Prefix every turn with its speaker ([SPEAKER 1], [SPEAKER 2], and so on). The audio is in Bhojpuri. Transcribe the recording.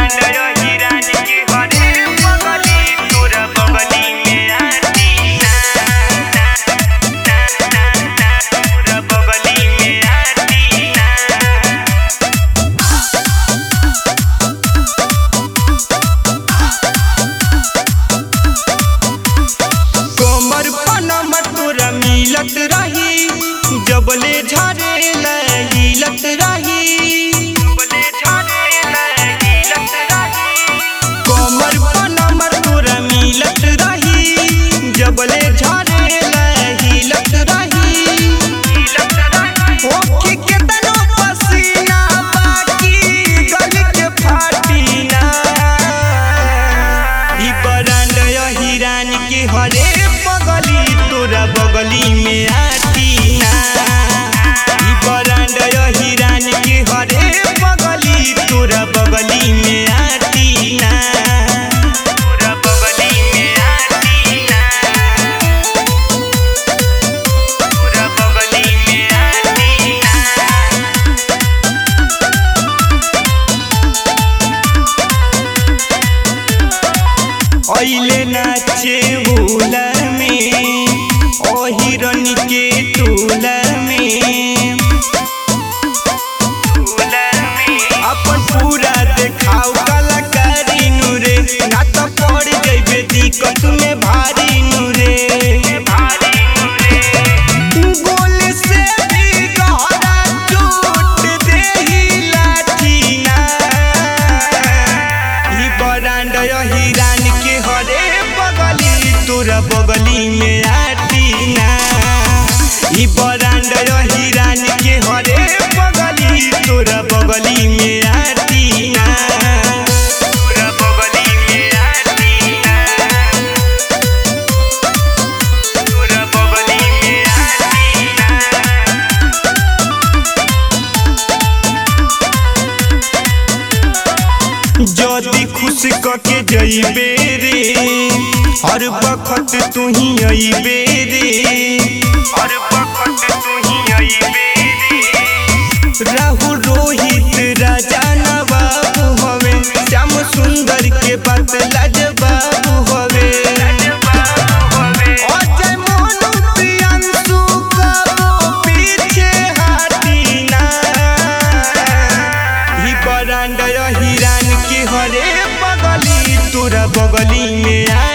[SPEAKER 1] मिलत रही जबले झरेला हिलत रही कमर पर नंबर तोरा मिलत रही जबले झरेला हिलत रही ओके केतनो पसीना बाकी गल के फाटी ना ई बरांड हिरान के हरे पगली तोरा बगली में आती ना ई बरांड हिरान के हरे पगली तोरा बगली में आती ना तोरा बगली में आती ना तोरा बगली में आती ना ओइले नाचे होला हिरन के टोला में अपन पूरा देखाओ कलाकारी नुरे ना तो पड़ जइबे दिक्कत में भारी नुरे गोल से भी गहरा चोट देही लाठी ना ई बरांड हिरान के हरे बगली तोरा बगली में आती ना ई बरांड हिरान के हरे बगली तोरा बगली में आती ना तोरा बगली में आती ना तोरा बगली में आती ना जदी खुश कके जइबे रे हर वक्त तू ही अइबे रे हर वक्त तू ही अइबे रे राहु रोहित राजा नवाब हवे श्याम सुंदर के बात लाजवाब हवे अजय मोनू प्रियांशु का पीछे हाटी ना ई बरांड हिरान के हरे बगली तोरा बगली में